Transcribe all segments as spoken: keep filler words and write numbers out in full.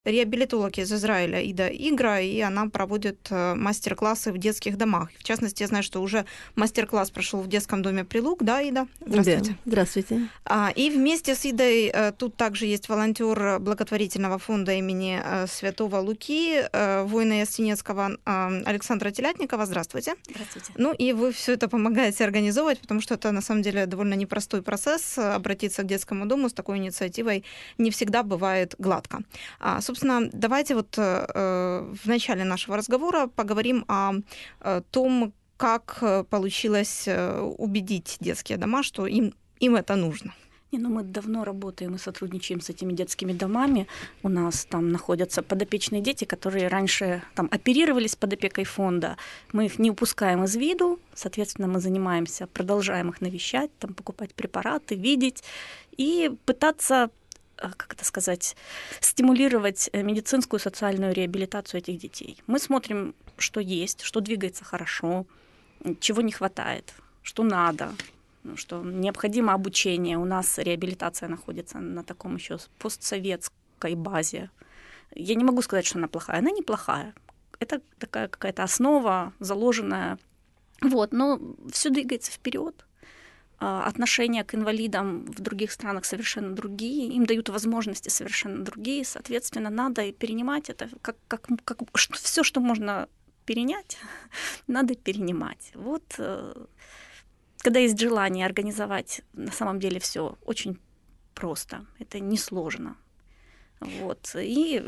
реабилитолог из Израиля Ида Игра, и она проводит мастер-классы в детских домах. В частности, я знаю, что уже мастер-класс прошел в детском доме Прилук, да, Ида? Здравствуйте. Да, здравствуйте. А, и вместе с Идой тут также есть волонтер благотворительного фонда имени Святого Луки, воина Ясенецкого Александра Телятникова. Здравствуйте. Здравствуйте. Ну и вы все это помогаете организовывать, потому что это на самом деле довольно непростой процесс. Обратиться к детскому дому с такой инициативой не всегда бывает гладко. Собственно, давайте вот э, в начале нашего разговора поговорим о, о том, как получилось убедить детские дома, что им, им это нужно. Не, ну мы давно работаем и сотрудничаем с этими детскими домами. У нас там находятся подопечные дети, которые раньше там оперировались под опекой фонда. Мы их не упускаем из виду, соответственно, мы занимаемся, продолжаем их навещать, там, покупать препараты, видеть и пытаться, как это сказать, стимулировать медицинскую и социальную реабилитацию этих детей. Мы смотрим, что есть, что двигается хорошо, чего не хватает, что надо, что необходимо обучение. У нас реабилитация находится на таком еще постсоветской базе. Я не могу сказать, что она плохая. Она неплохая. Это такая какая-то основа заложенная. Вот, но все двигается вперед. Отношения к инвалидам в других странах совершенно другие, им дают возможности совершенно другие, соответственно, надо перенимать это, как, как, как все, что можно перенять, надо перенимать. Вот, когда есть желание организовать, на самом деле все очень просто, это несложно. Вот, и...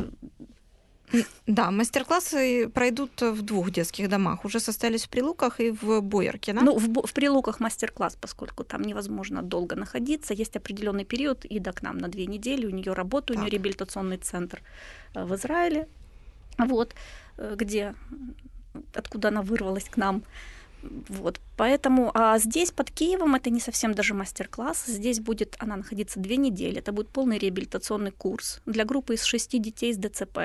Да, мастер-классы пройдут в двух детских домах. Уже состоялись в Прилуках и в Боярке, да? Ну, в, в Прилуках мастер-класс, поскольку там невозможно долго находиться. Есть определенный период, Ида к нам на две недели, у нее работа, у нее реабилитационный центр в Израиле, вот, где, откуда она вырвалась к нам. Вот, поэтому, а здесь, под Киевом, это не совсем даже мастер-класс. Здесь будет она находиться две недели. Это будет полный реабилитационный курс для группы из шести детей с ДЦП,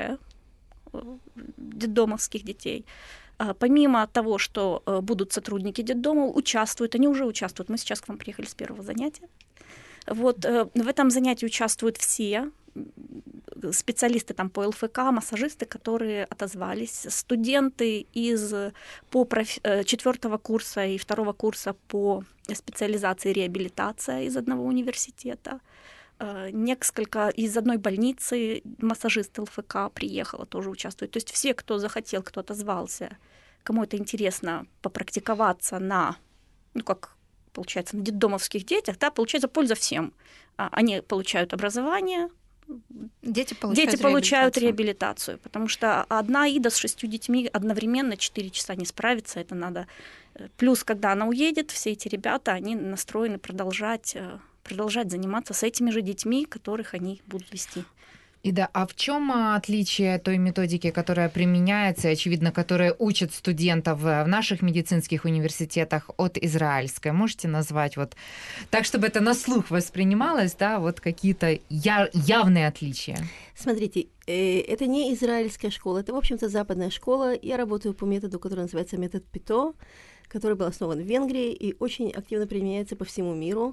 детдомовских детей. Помимо того, что будут сотрудники детдома, участвуют, они уже участвуют. Мы сейчас к вам приехали с первого занятия. Вот, в этом занятии участвуют все специалисты там по ЛФК, массажисты, которые отозвались, студенты из по проф... четвертого курса и второго курса по специализации реабилитация из одного университета. Несколько из одной больницы массажист ЛФК приехала, тоже участвует. То есть все, кто захотел, кто отозвался, кому это интересно попрактиковаться на, ну как получается, на детдомовских детях, да, получается польза всем. Они получают образование, дети получают, дети получают реабилитацию, потому что одна Ида с шестью детьми одновременно четыре часа не справится, это надо. Плюс, когда она уедет, все эти ребята, они настроены продолжать продолжать заниматься с этими же детьми, которых они будут вести. Ида, а в чем отличие той методики, которая применяется, очевидно, которая учат студентов в наших медицинских университетах, от израильской? Можете назвать вот так, чтобы это на слух воспринималось, да, вот какие-то я- явные отличия? Смотрите, это не израильская школа, это, в общем-то, западная школа. Я работаю по методу, который называется метод ПИТО, который был основан в Венгрии и очень активно применяется по всему миру.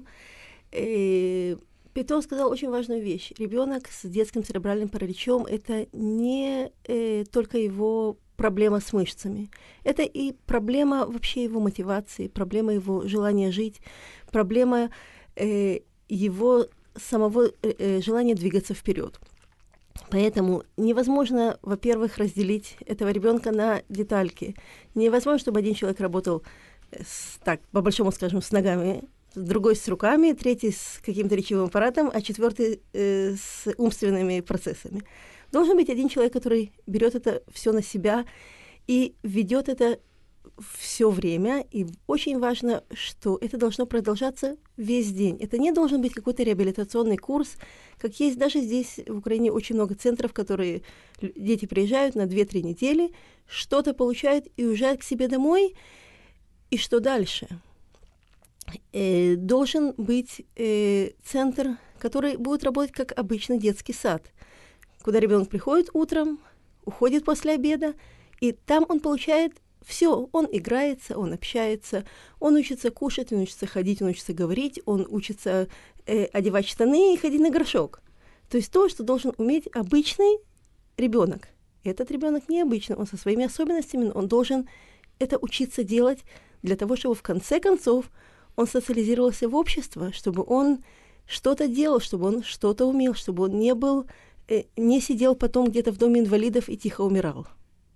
Пито сказал очень важную вещь. Ребенок с детским церебральным параличом – это не э, только его проблема с мышцами. Это и проблема вообще его мотивации, проблема его желания жить, проблема э, его самого э, желания двигаться вперед. Поэтому невозможно, во-первых, разделить этого ребенка на детальки. Невозможно, чтобы один человек работал, с, так, по-большому скажем, с ногами, другой с руками, третий с каким-то речевым аппаратом, а четвертый э, с умственными процессами. Должен быть один человек, который берет это все на себя и ведет это все время. И очень важно, что это должно продолжаться весь день. Это не должен быть какой-то реабилитационный курс, как есть даже здесь, в Украине, очень много центров, которые дети приезжают на две-три недели, что-то получают и уезжают к себе домой. И что дальше? Э, должен быть э, центр, который будет работать как обычный детский сад, куда ребенок приходит утром, уходит после обеда, и там он получает все. Он играется, он общается, он учится кушать, он учится ходить, он учится говорить, он учится э, одевать штаны и ходить на горшок. То есть то, что должен уметь обычный ребенок. Этот ребенок необычный, он со своими особенностями, но он должен это учиться делать для того, чтобы в конце концов он социализировался в общество, чтобы он что-то делал, чтобы он что-то умел, чтобы он не был, э, не сидел потом где-то в доме инвалидов и тихо умирал.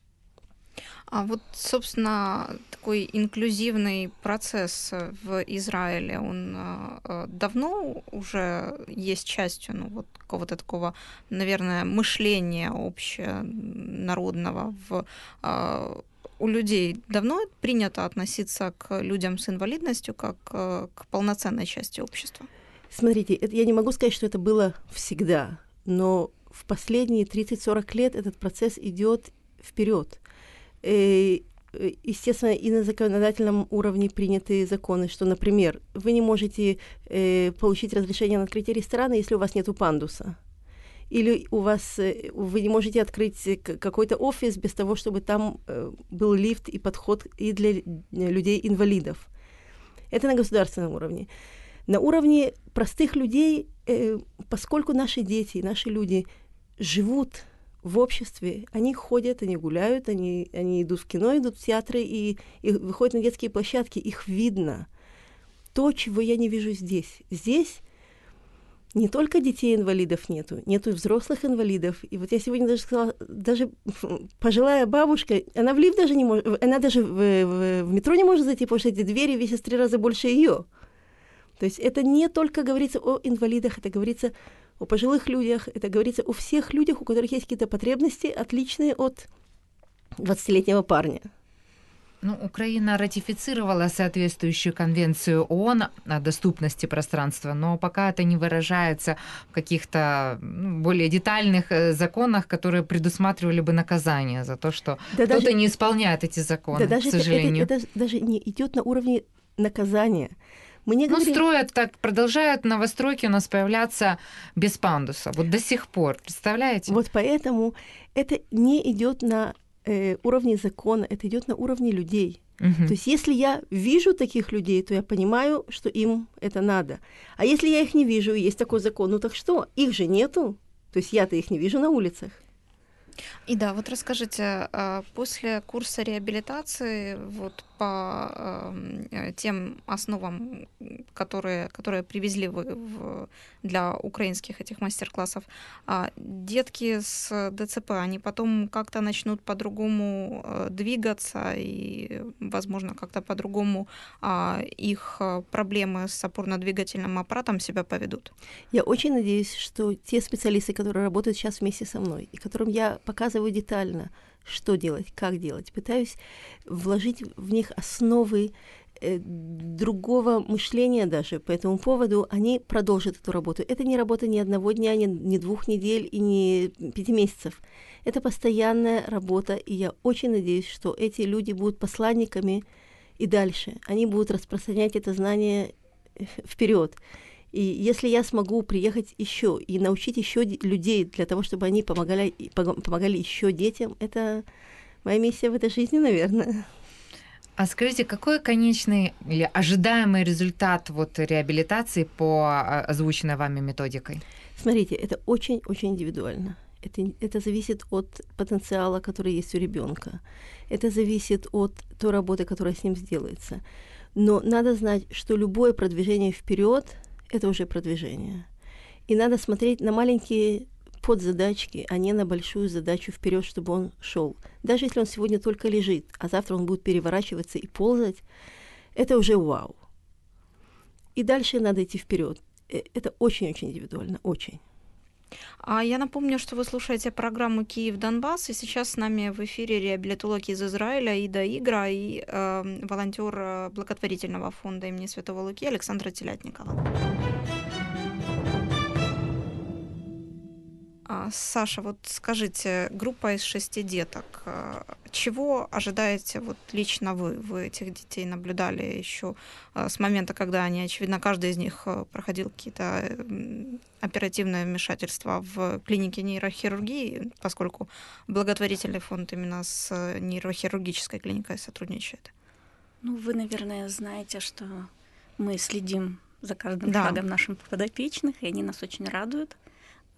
А вот, собственно, такой инклюзивный процесс в Израиле, он э, давно уже есть частью, ну, вот какого-то такого, наверное, мышления общенародного в э, у людей давно принято относиться к людям с инвалидностью как э, к полноценной части общества? Смотрите, это, я не могу сказать, что это было всегда, но в последние тридцать-сорок лет этот процесс идет вперед. Естественно, и на законодательном уровне приняты законы, что, например, вы не можете э, получить разрешение на открытие ресторана, если у вас нет пандуса. Или у вас, э, вы не можете открыть какой-то офис без того, чтобы там э, был лифт и подход и для людей-инвалидов. Это на государственном уровне. На уровне простых людей, э, поскольку наши дети, наши люди живут в обществе, они ходят, они гуляют, они, они идут в кино, идут в театры и, и выходят на детские площадки, их видно. То, чего я не вижу здесь. Здесь не только детей-инвалидов нету, нету и взрослых инвалидов. И вот я сегодня даже сказала, даже пожилая бабушка, она в лифт даже не может, она даже в, в, в метро не может зайти, потому что эти двери весят в три раза больше ее. То есть это не только говорится о инвалидах, это говорится о пожилых людях, это говорится о всех людях, у которых есть какие-то потребности, отличные от двадцатилетнего парня. Ну, Украина ратифицировала соответствующую конвенцию ООН о доступности пространства, но пока это не выражается в каких-то ну, более детальных законах, которые предусматривали бы наказание за то, что да кто-то даже, не исполняет эти законы, да, даже к сожалению. Это, это, это даже не идет на уровне наказания. Мы не ну, говорим... строят так, продолжают новостройки у нас появляться без пандуса. Вот до сих пор, представляете? Вот поэтому это не идет на э, уровне закона, это идет на уровне людей. Uh-huh. То есть если я вижу таких людей, то я понимаю, что им это надо. А если я их не вижу, и есть такой закон, ну так что? Их же нету. То есть я-то их не вижу на улицах. И да, вот расскажите, после курса реабилитации, вот по э, тем основам, которые, которые привезли вы в, для украинских этих мастер-классов, э, детки с ДЦП, они потом как-то начнут по-другому э, двигаться и, возможно, как-то по-другому э, их проблемы с опорно-двигательным аппаратом себя поведут? Я очень надеюсь, что те специалисты, которые работают сейчас вместе со мной, и которым я показываю детально, что делать, как делать, пытаюсь вложить в них основы э, другого мышления даже по этому поводу, они продолжат эту работу. Это не работа ни одного дня, ни, ни двух недель и ни пяти месяцев. Это постоянная работа, и я очень надеюсь, что эти люди будут посланниками и дальше. Они будут распространять это знание вперед. И если я смогу приехать еще и научить еще людей для того, чтобы они помогали, помогали еще детям, это моя миссия в этой жизни, наверное. А скажите, какой конечный или ожидаемый результат вот реабилитации по озвученной вами методикой? Смотрите, это очень-очень индивидуально. Это, это зависит от потенциала, который есть у ребенка. Это зависит от той работы, которая с ним сделается. Но надо знать, что любое продвижение вперед это уже продвижение. И надо смотреть на маленькие подзадачки, а не на большую задачу вперед, чтобы он шел. Даже если он сегодня только лежит, а завтра он будет переворачиваться и ползать, это уже вау. И дальше надо идти вперед. Это очень-очень индивидуально, очень. А я напомню, что вы слушаете программу «Киев-Донбасс», и сейчас с нами в эфире реабилитолог из Израиля Ида Игра и э, волонтер благотворительного фонда имени Святого Луки Александра Телятникова. Саша, вот скажите, группа из шести деток, чего ожидаете вот лично вы? Вы этих детей наблюдали еще с момента, когда они, очевидно, каждый из них проходил какие-то оперативное вмешательство в клинике нейрохирургии, поскольку благотворительный фонд именно с нейрохирургической клиникой сотрудничает. Ну, вы, наверное, знаете, что мы следим за каждым да. шагом наших подопечных, и они нас очень радуют.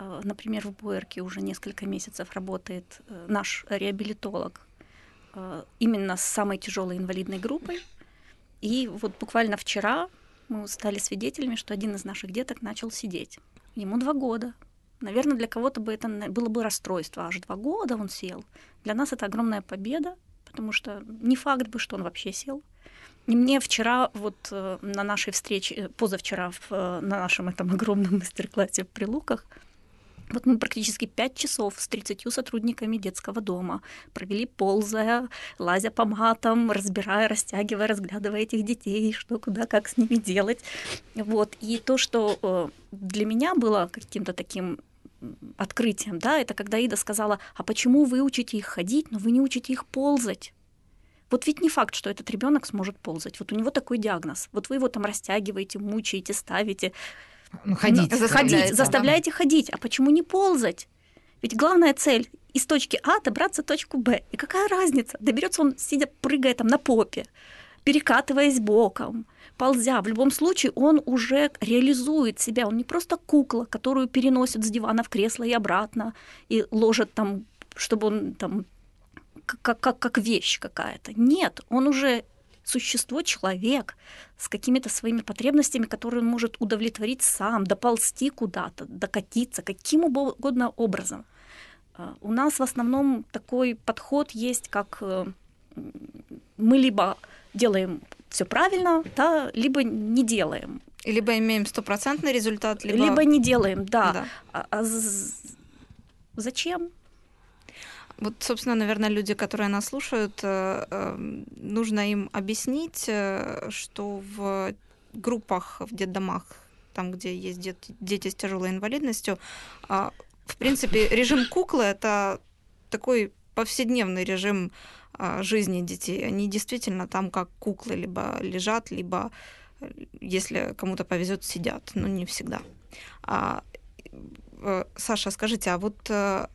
Например, в Боярке уже несколько месяцев работает наш реабилитолог именно с самой тяжелой инвалидной группой. И вот буквально вчера мы стали свидетелями, что один из наших деток начал сидеть. Ему два года. Наверное, для кого-то бы это было бы расстройство. Аж два года он сел. Для нас это огромная победа, потому что не факт бы, что он вообще сел. И мне вчера вот на нашей встрече, позавчера на нашем этом огромном мастер-классе в Прилуках, вот мы практически пять часов с тридцатью сотрудниками детского дома провели, ползая, лазя по матам, разбирая, растягивая, разглядывая этих детей, что, куда, как с ними делать. Вот. И то, что для меня было каким-то таким открытием, да, это когда Ида сказала: а почему вы учите их ходить, но вы не учите их ползать? Вот ведь не факт, что этот ребенок сможет ползать. Вот у него такой диагноз. Вот вы его там растягиваете, мучаете, ставите. Ну, ходить, ну, ходить, заставляете да? ходить. А почему не ползать? Ведь главная цель из точки А добраться в точку Б. И какая разница? Доберется он, сидя, прыгая там на попе, перекатываясь боком, ползя. В любом случае он уже реализует себя. Он не просто кукла, которую переносят с дивана в кресло и обратно, и ложат там, чтобы он там как, как, как вещь какая-то. Нет, он уже существо, человек с какими-то своими потребностями, которые он может удовлетворить сам, доползти куда-то, докатиться, каким угодно образом. У нас в основном такой подход есть, как мы либо делаем все правильно, да, либо не делаем. Либо имеем стопроцентный результат, либо... Либо не делаем, да. да. А, а зачем? Вот, собственно, наверное, люди, которые нас слушают, нужно им объяснить, что в группах, в детдомах, там, где есть дети с тяжелой инвалидностью, в принципе, режим куклы — это такой повседневный режим жизни детей. Они действительно там как куклы либо лежат, либо, если кому-то повезет, сидят, но не всегда. Саша, скажите, а вот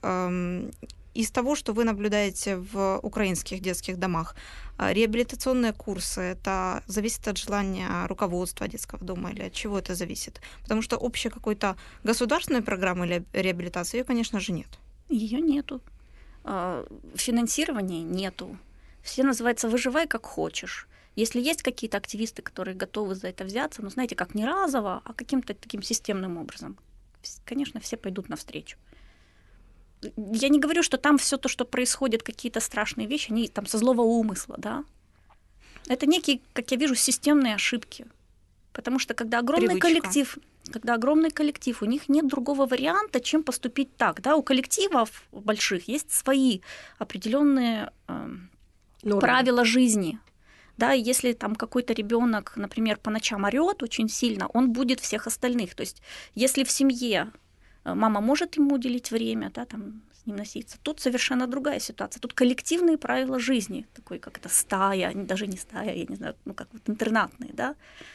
из того, что вы наблюдаете в украинских детских домах, реабилитационные курсы, это зависит от желания руководства детского дома или от чего это зависит? Потому что общей какой-то государственной программы реабилитации, ее, конечно же, нет. Ее нету. Финансирования нету. Все называется «выживай как хочешь». Если есть какие-то активисты, которые готовы за это взяться, ну, знаете, как не разово, а каким-то таким системным образом, конечно, все пойдут навстречу. Я не говорю, что там все то, что происходит, какие-то страшные вещи, они там со злого умысла, да. Это некие, как я вижу, системные ошибки. Потому что когда огромный Привычка. коллектив, когда огромный коллектив, у них нет другого варианта, чем поступить так, да. У коллективов больших есть свои определенные э, правила жизни. Да, если там какой-то ребенок, например, по ночам орёт очень сильно, он будет всех остальных. То есть, если в семье мама может ему уделить время, да, там, с ним носиться. Тут совершенно другая ситуация. Тут коллективные правила жизни, такой как это стая, даже не стая, я не знаю, ну как вот интернатные, да.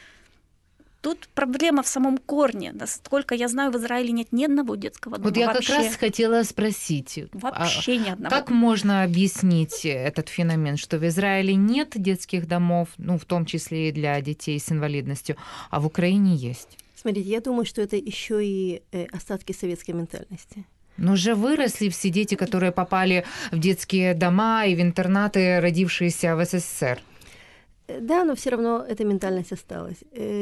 Тут проблема в самом корне. Насколько я знаю, в Израиле нет ни одного детского дома. Вот я вообще. как раз хотела спросить. Вообще ни одного. Как можно объяснить этот феномен, что в Израиле нет детских домов, ну, в том числе и для детей с инвалидностью, а в Украине есть? Смотрите, я думаю, что это еще и остатки советской ментальности. Но уже выросли все дети, которые попали в детские дома и в интернаты, родившиеся в СССР. Да, но все равно эта ментальность осталась.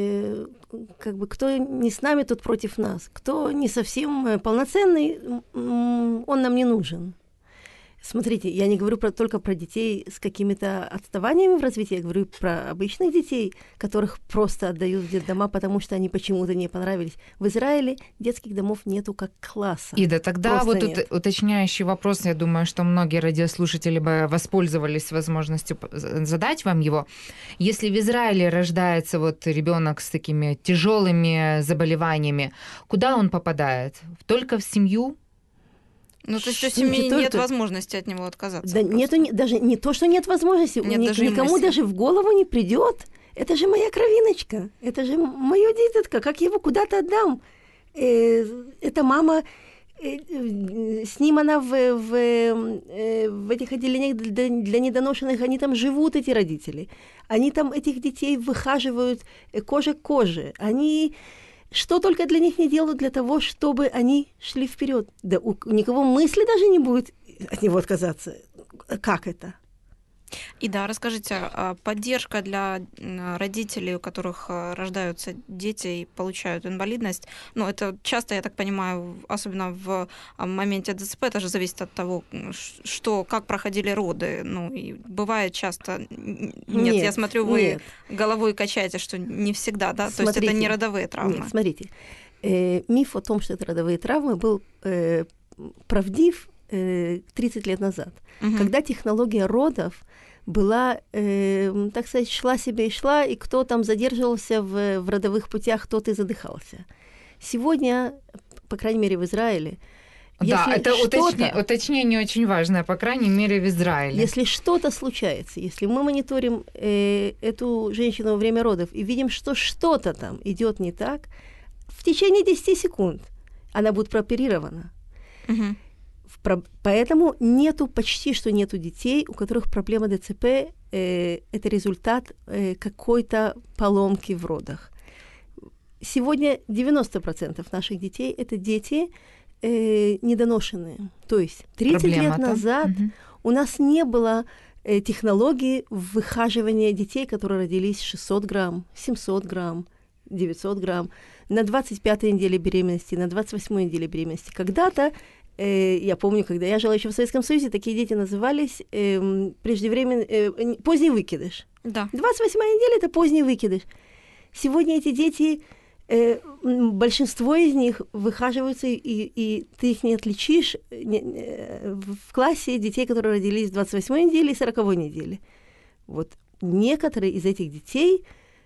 Как бы кто не с нами, тот против нас. Кто не совсем полноценный, он нам не нужен. Смотрите, я не говорю про, только про детей с какими-то отставаниями в развитии, я говорю про обычных детей, которых просто отдают в детдома, потому что они почему-то не понравились. В Израиле детских домов нету как класса. Ида, тогда просто вот тут нет. Уточняющий вопрос, я думаю, что многие радиослушатели бы воспользовались возможностью задать вам его. Если в Израиле рождается вот ребенок с такими тяжелыми заболеваниями, куда он попадает? Только в семью? Ну, то есть у семьи нет только... возможности от него отказаться. Да нету, не, даже не то, что нет возможности, нет ни, даже никому мысли. Даже в голову не придет. Это же моя кровиночка, это же моё дитятко, как я его куда-то отдам? Э, это мама, э, с ним она в, в, э, в этих отделениях для, для недоношенных, они там живут, эти родители. Они там этих детей выхаживают кожа к коже. Они... что только для них не делают для того, чтобы они шли вперед. Да у никого мысли даже не будет от него отказаться. Как это? И да, расскажите, поддержка для родителей, у которых рождаются дети и получают инвалидность, ну, это часто, я так понимаю, особенно в моменте ДЦП, это же зависит от того, что, как проходили роды. Ну, и бывает часто... Нет, нет я смотрю, вы нет. головой качаете, что не всегда, да? Смотрите, то есть это не родовые травмы. Нет, смотрите. Э, миф о том, что это родовые травмы, был э, правдив э, тридцать лет назад, угу. когда технология родов была, э, так сказать, шла себе и шла, и кто там задерживался в, в родовых путях, тот и задыхался. Сегодня, по крайней мере, в Израиле, да, это уточнение, уточнение очень важное, по крайней мере, в Израиле. Если что-то случается, если мы мониторим э, эту женщину во время родов и видим, что что-то там идет не так, в течение десяти секунд она будет прооперирована. Угу. Поэтому нету, почти что нету детей, у которых проблема ДЦП э, – это результат э, какой-то поломки в родах. Сегодня девяносто процентов наших детей – это дети э, недоношенные. То есть тридцать лет назад угу. у нас не было э, технологии выхаживания детей, которые родились шестьсот грамм, семьсот грамм, девятьсот грамм, на двадцать пятой неделе беременности, на двадцать восьмой неделе беременности. Когда-то я помню, когда я жила еще в Советском Союзе, такие дети назывались э, преждевременный, э, поздний выкидыш. Да. двадцать восьмая неделя – это поздний выкидыш. Сегодня эти дети, э, большинство из них выхаживаются, и, и ты их не отличишь не, э, в классе детей, которые родились в двадцать восьмой неделе и сороковой неделе. Вот некоторые из этих детей,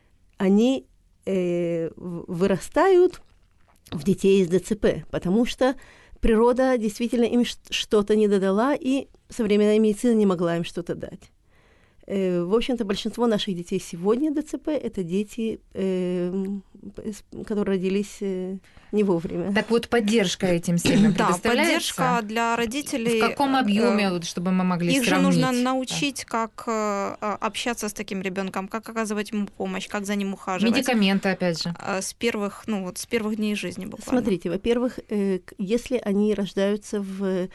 они э, вырастают в детей из ДЦП, потому что природа действительно им что-то не додала, и современная медицина не могла им что-то дать. Э, в общем-то, большинство наших детей сегодня ДЦП – это дети, э, которые родились э, не вовремя. Так вот, поддержка этим семьям предоставляется? Да, поддержка для родителей. В каком объеме, вот, чтобы мы могли их сравнить? Их же нужно научить, да. как э, общаться с таким ребенком, как оказывать ему помощь, как за ним ухаживать. Медикаменты, опять же. С первых, ну, вот, с первых дней жизни буквально. Смотрите, во-первых, э, если они рождаются в,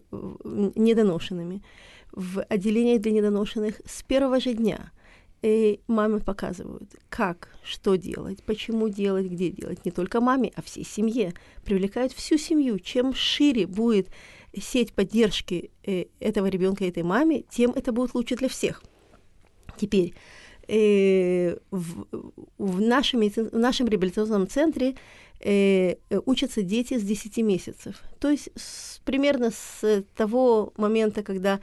в недоношенными, в отделении для недоношенных с первого же дня и маме показывают, как, что делать, почему делать, где делать. Не только маме, а всей семье. Привлекают всю семью. Чем шире будет сеть поддержки э, этого ребенка и этой маме, тем это будет лучше для всех. Теперь, э, в, в, нашем, в нашем реабилитационном центре э, учатся дети с десяти месяцев. То есть с, примерно с того момента, когда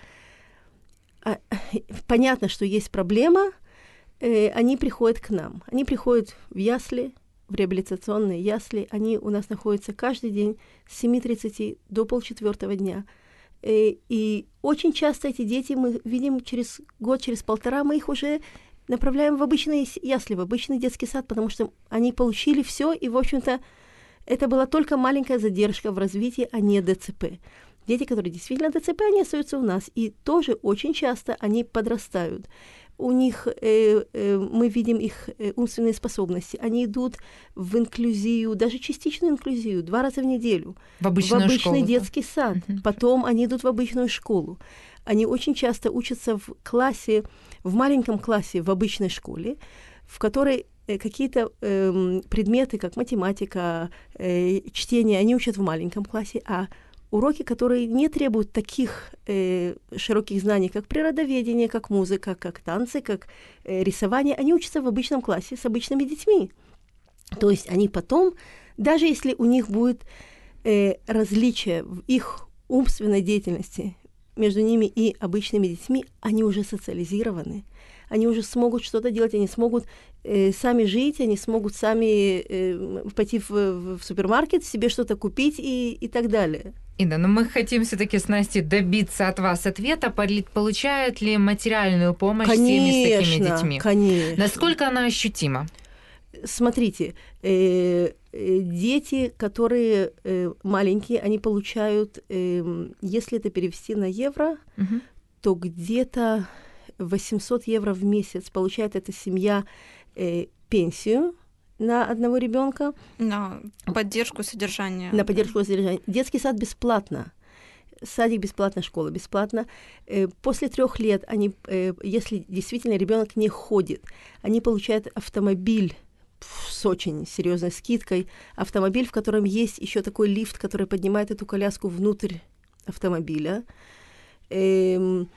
понятно, что есть проблема, э, они приходят к нам. Они приходят в ясли, в реабилитационные ясли. Они у нас находятся каждый день с семи тридцати до полчетвертого дня. Э, и очень часто эти дети мы видим через год, через полтора, мы их уже направляем в обычные ясли, в обычный детский сад, потому что они получили все, и, в общем-то, это была только маленькая задержка в развитии, а не ДЦП. Дети, которые действительно ДЦП, они остаются у нас. И тоже очень часто они подрастают. У них, э, э, мы видим их э, умственные способности. Они идут в инклюзию, даже частичную инклюзию, два раза в неделю. В, обычную в обычный школу, детский да? сад. Uh-huh. Потом они идут в обычную школу. Они очень часто учатся в классе, в маленьком классе в обычной школе, в которой э, какие-то э, предметы, как математика, э, чтение, они учат в маленьком классе, а уроки, которые не требуют таких э, широких знаний, как природоведение, как музыка, как танцы, как э, рисование, они учатся в обычном классе с обычными детьми. То есть они потом, даже если у них будет э, различие в их умственной деятельности между ними и обычными детьми, они уже социализированы. Они уже смогут что-то делать, они смогут э, сами жить, они смогут сами э, пойти в, в супермаркет, себе что-то купить и, и так далее. Инна, но мы хотим все-таки с Настей добиться от вас ответа, получают ли материальную помощь семьи с такими детьми? Конечно. Насколько она ощутима? Смотрите, э, э, дети, которые э, маленькие, они получают, э, если это перевести на евро, угу. то где-то восемьсот евро в месяц получает эта семья э, пенсию, на одного ребенка. На поддержку содержания. На поддержку содержания. Детский сад бесплатно. Садик бесплатно, школа бесплатно. После трех лет они, если действительно ребенок не ходит, они получают автомобиль с очень серьезной скидкой. Автомобиль, в котором есть еще такой лифт, который поднимает эту коляску внутрь автомобиля. Эм,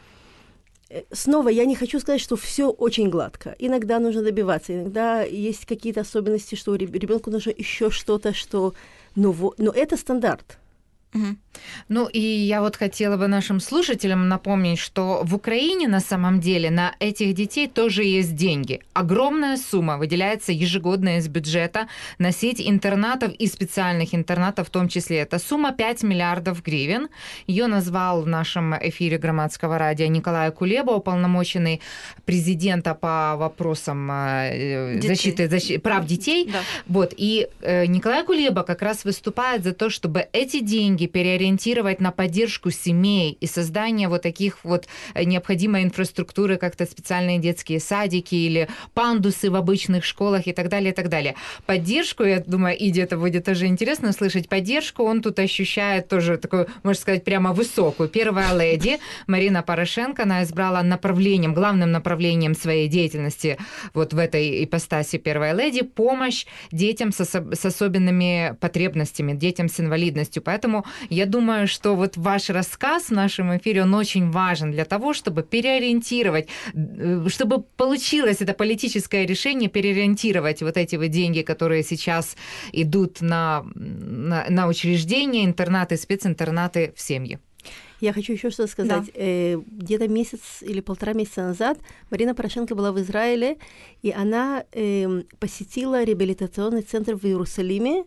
снова, я не хочу сказать, что все очень гладко. Иногда нужно добиваться, иногда есть какие-то особенности, что ребенку нужно еще что-то, что... Но, но это стандарт. Угу. Ну и я вот хотела бы нашим слушателям напомнить, что в Украине на самом деле на этих детей тоже есть деньги. Огромная сумма выделяется ежегодно из бюджета на сеть интернатов и специальных интернатов в том числе. Это сумма пять миллиардов гривен. Ее назвал в нашем эфире Громадского радио Николай Кулеба, уполномоченный президента по вопросам защиты, защиты прав детей. Да. Вот. И Николай Кулеба как раз выступает за то, чтобы эти деньги переориентировать на поддержку семей и создание вот таких вот необходимой инфраструктуры, как-то специальные детские садики или пандусы в обычных школах и так далее, и так далее. Поддержку, я думаю, Иде это будет тоже интересно услышать, поддержку он тут ощущает тоже такую, можно сказать, прямо высокую. Первая леди Марина Порошенко, она избрала направлением, главным направлением своей деятельности вот в этой ипостаси первой леди помощь детям с, особ- с особенными потребностями, детям с инвалидностью. Поэтому я думаю, что вот ваш рассказ в нашем эфире, он очень важен для того, чтобы переориентировать, чтобы получилось это политическое решение переориентировать вот эти вот деньги, которые сейчас идут на, на, на учреждения, интернаты, специнтернаты в семьи. Я хочу еще что сказать. Да. Э, где-то месяц или полтора месяца назад Марина Порошенко была в Израиле, и она э, посетила реабилитационный центр в Иерусалиме.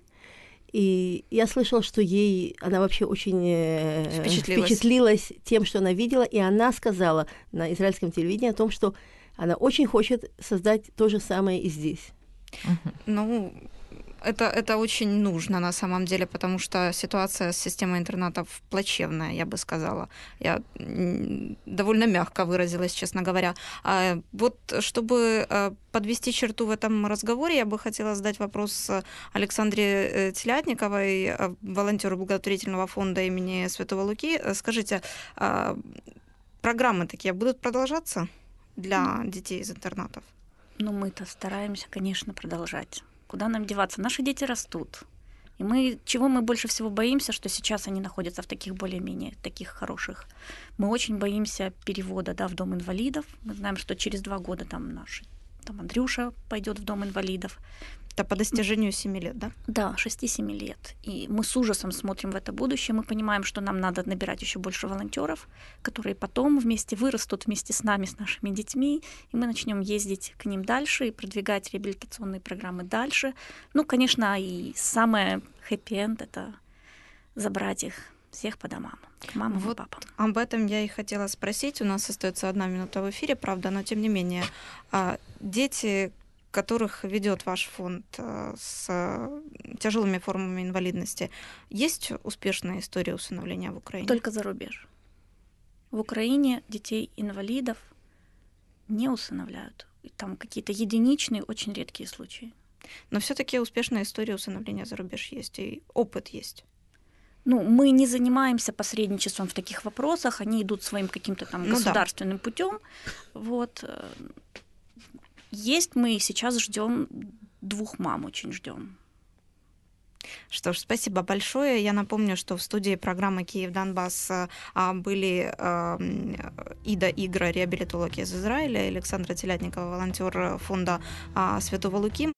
И я слышала, что ей она вообще очень э, впечатлилась. впечатлилась тем, что она видела, и она сказала на израильском телевидении о том, что она очень хочет создать то же самое и здесь. Uh-huh. Ну, это, это очень нужно на самом деле, потому что ситуация с системой интернатов плачевная, я бы сказала. Я довольно мягко выразилась, честно говоря. А вот чтобы подвести черту в этом разговоре, я бы хотела задать вопрос Александре Телятниковой, волонтеру благотворительного фонда имени Святого Луки. Скажите, программы такие будут продолжаться для детей из интернатов? Ну, мы-то стараемся, конечно, продолжать. Куда нам деваться? Наши дети растут. И мы, чего мы больше всего боимся, что сейчас они находятся в таких более-менее таких хороших. Мы очень боимся перевода, да, в дом инвалидов. Мы знаем, что через два года там наш там Андрюша пойдет в дом инвалидов. Это по достижению семи лет, да? Да, шести-семи лет. И мы с ужасом смотрим в это будущее. Мы понимаем, что нам надо набирать еще больше волонтеров, которые потом вместе вырастут вместе с нами, с нашими детьми, и мы начнем ездить к ним дальше и продвигать реабилитационные программы дальше. Ну, конечно, и самое хэппи-энд — это забрать их всех по домам, к мамам вот и папам. Об этом я и хотела спросить. У нас остается одна минута в эфире, правда, но тем не менее. Дети, которых ведет ваш фонд с тяжелыми формами инвалидности, есть успешная история усыновления в Украине? Только за рубеж. В Украине детей-инвалидов не усыновляют. Там какие-то единичные, очень редкие случаи. Но все-таки успешная история усыновления за рубеж есть, и опыт есть. Ну, мы не занимаемся посредничеством в таких вопросах, они идут своим каким-то там ну, государственным да. путем. Вот. Есть, мы сейчас ждем двух мам, очень ждем. Что ж, спасибо большое. Я напомню, что в студии программы «Киев-Донбасс» были Ида Игра, реабилитолог из Израиля, Александра Телятникова, волонтер фонда Святого Луки.